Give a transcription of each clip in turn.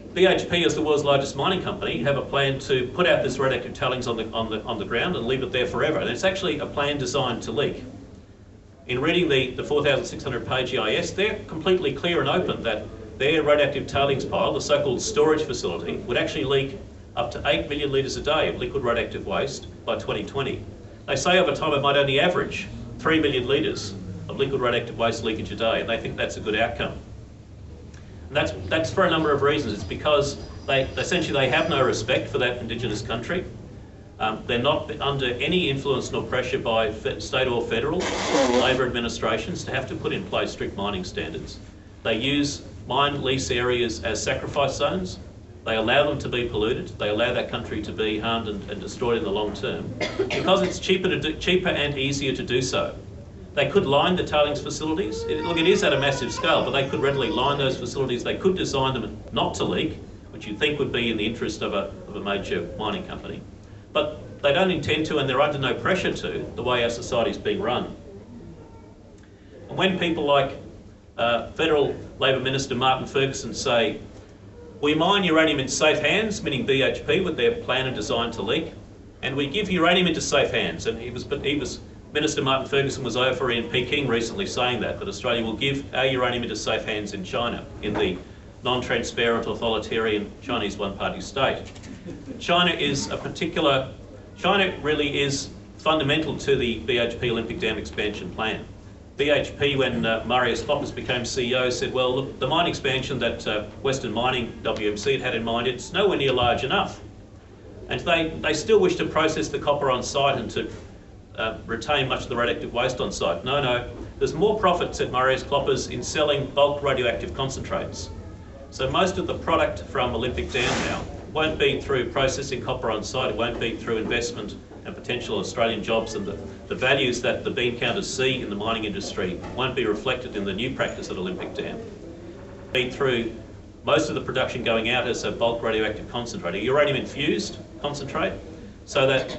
BHP, as the world's largest mining company, have a plan to put out this radioactive tailings on the ground and leave it there forever. And it's actually a plan designed to leak. In reading the 4,600-page EIS, they're completely clear and open that their radioactive tailings pile, the so-called storage facility, would actually leak up to 8 million litres a day of liquid radioactive waste by 2020. They say over time it might only average 3 million litres of liquid radioactive waste leakage a day, and they think that's a good outcome. And that's for a number of reasons. It's because they have no respect for that Indigenous country. They're not under any influence nor pressure by state or federal Labor administrations to have to put in place strict mining standards. They use mine lease areas as sacrifice zones. They allow them to be polluted. They allow that country to be harmed and destroyed in the long term because it's cheaper and easier to do so. They could line the tailings facilities. It is at a massive scale, but they could readily line those facilities. They could design them not to leak, which you'd think would be in the interest of a major mining company. But they don't intend to, and they're under no pressure to, the way our society is being run. And when people like Federal Labor Minister Martin Ferguson say, we mine uranium in safe hands, meaning BHP with their plan and design to leak, and we give uranium into safe hands, and Minister Martin Ferguson was over in Peking recently saying that Australia will give our uranium into safe hands in China, in the non-transparent, authoritarian Chinese one-party state. China really is fundamental to the BHP Olympic Dam expansion plan. BHP, when Marius Kloppers became CEO, said, well, look, the mine expansion that Western Mining WMC had in mind, it's nowhere near large enough. And they still wish to process the copper on site and to retain much of the radioactive waste on site. No, there's more profit, said Marius Kloppers, in selling bulk radioactive concentrates. So most of the product from Olympic Dam now won't be through processing copper on site, it won't be through investment and potential Australian jobs, and the values that the bean counters see in the mining industry won't be reflected in the new practice at Olympic Dam. Be through most of the production going out as a bulk radioactive concentrate, a uranium infused concentrate, so that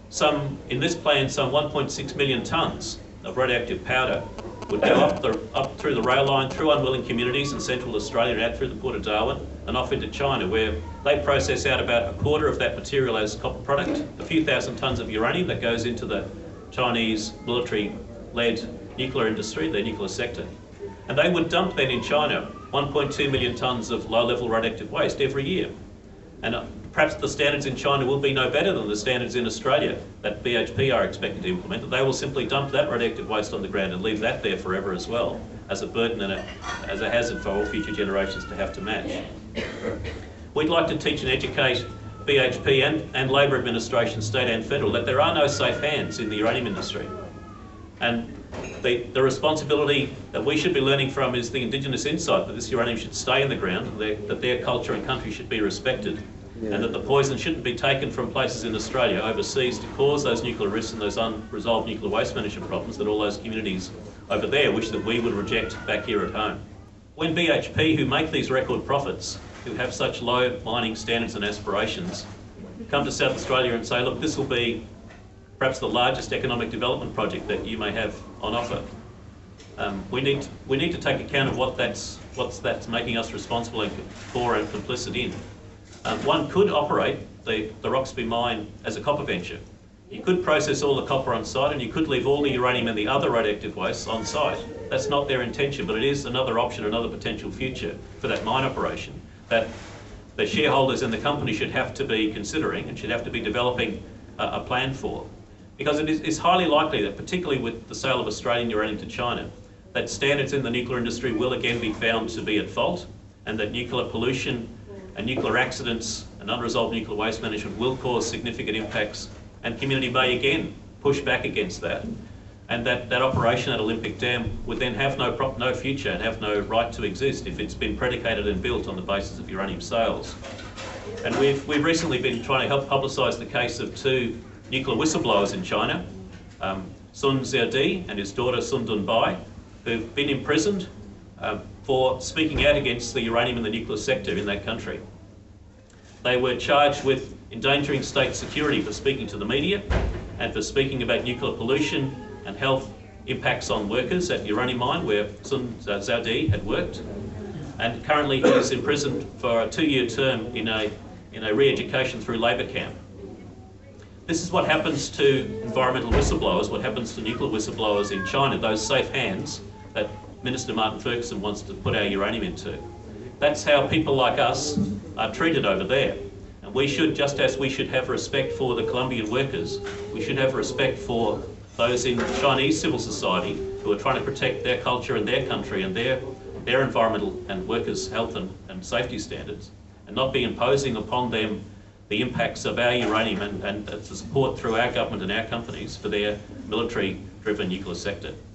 in this plan, some 1.6 million tonnes of radioactive powder would go up through the rail line, through unwilling communities in central Australia and out through the Port of Darwin and off into China, where they process out about a quarter of that material as copper product, a few thousand tonnes of uranium that goes into the Chinese military-led nuclear industry, their nuclear sector. And they would dump then in China 1.2 million tonnes of low-level radioactive waste every year. And perhaps the standards in China will be no better than the standards in Australia that BHP are expected to implement, that they will simply dump that radioactive waste on the ground and leave that there forever as well, as a burden and as a hazard for all future generations to have to match. We'd like to teach and educate BHP and Labor administration, state and federal, that there are no safe hands in the uranium industry. And the responsibility that we should be learning from is the Indigenous insight that this uranium should stay in the ground, that their culture and country should be respected, and that the poison shouldn't be taken from places in Australia overseas to cause those nuclear risks and those unresolved nuclear waste management problems that all those communities over there wish that we would reject back here at home. When BHP, who make these record profits, who have such low mining standards and aspirations, come to South Australia and say, look, this will be perhaps the largest economic development project that you may have on offer. We need to take account of what that's making us responsible for and complicit in. One could operate the Roxby mine as a copper venture. You could process all the copper on site and you could leave all the uranium and the other radioactive wastes on site. That's not their intention, but it is another option, another potential future for that mine operation that the shareholders in the company should have to be considering and should have to be developing a plan for. Because it's highly likely that, particularly with the sale of Australian uranium to China, that standards in the nuclear industry will again be found to be at fault, and that nuclear pollution and nuclear accidents and unresolved nuclear waste management will cause significant impacts, and community may again push back against that, and that operation at Olympic Dam would then have no future and have no right to exist if it's been predicated and built on the basis of uranium sales. And we've recently been trying to help publicise the case of two nuclear whistleblowers in China, Sun Xiaodi and his daughter Sun Dunbai, who've been imprisoned for speaking out against the uranium in the nuclear sector in that country. They were charged with endangering state security for speaking to the media and for speaking about nuclear pollution and health impacts on workers at uranium mine where Sun Xiaodi had worked. and currently he's imprisoned for a 2-year term in a re-education through labour camp. This is what happens to environmental whistleblowers, what happens to nuclear whistleblowers in China, those safe hands that Minister Martin Ferguson wants to put our uranium into. That's how people like us are treated over there. And we should, just as we should have respect for the Colombian workers, we should have respect for those in Chinese civil society who are trying to protect their culture and their country and their environmental and workers' health and safety standards, and not be imposing upon them the impacts of our uranium and the support through our government and our companies for their military-driven nuclear sector.